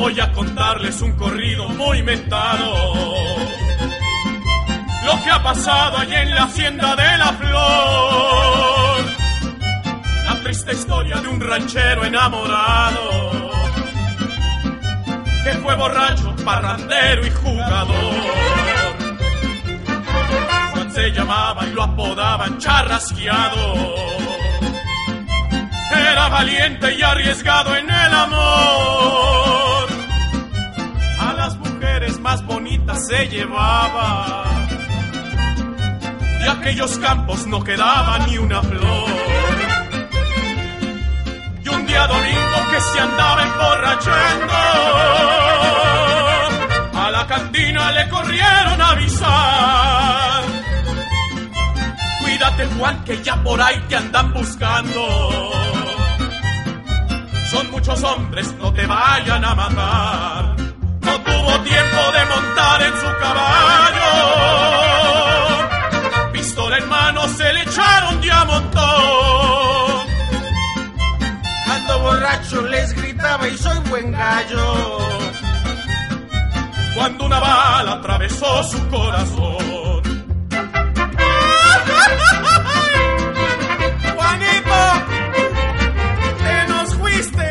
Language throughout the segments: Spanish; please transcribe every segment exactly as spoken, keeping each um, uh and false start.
voy a contarles un corrido muy mentado. Lo que ha pasado allí en la hacienda de la Flor. La triste historia de un ranchero enamorado que fue borracho, parrandero y jugador. Juan se llamaba y lo apodaban Charrasqueado. Era valiente y arriesgado en el amor. A las mujeres más bonitas se llevaba. De aquellos campos no quedaba ni una flor. Y un día domingo que se andaba emborrachando, a la cantina le corrieron a avisar: cuídate, Juan, que ya por ahí te andan buscando. Son muchos hombres, no te vayan a matar. No tuvo tiempo de montar en su caballo. Pistola en mano se le echaron de a montón. Ando borracho les gritaba y soy buen gallo. Cuando una bala atravesó su corazón. ¡Juanito! ¡Te nos fuiste!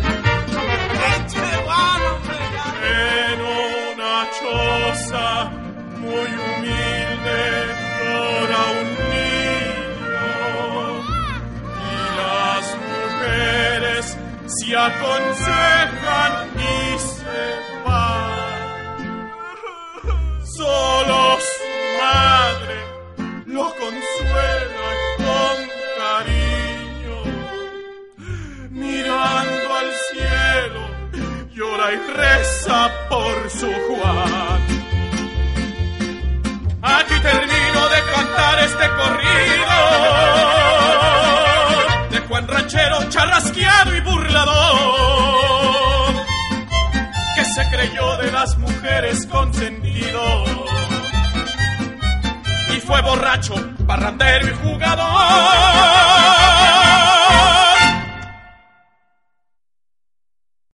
En una choza muy humilde llora un niño, y las mujeres se aconsejan y se van. Solo su madre lo consuela con cariño. Mirando al cielo, llora y reza por su Juan. Aquí termino de cantar este corrido de Juan ranchero, charrasqueado y burlador, que se creyó de las mujeres consentido y fue borracho, parrandero y jugador.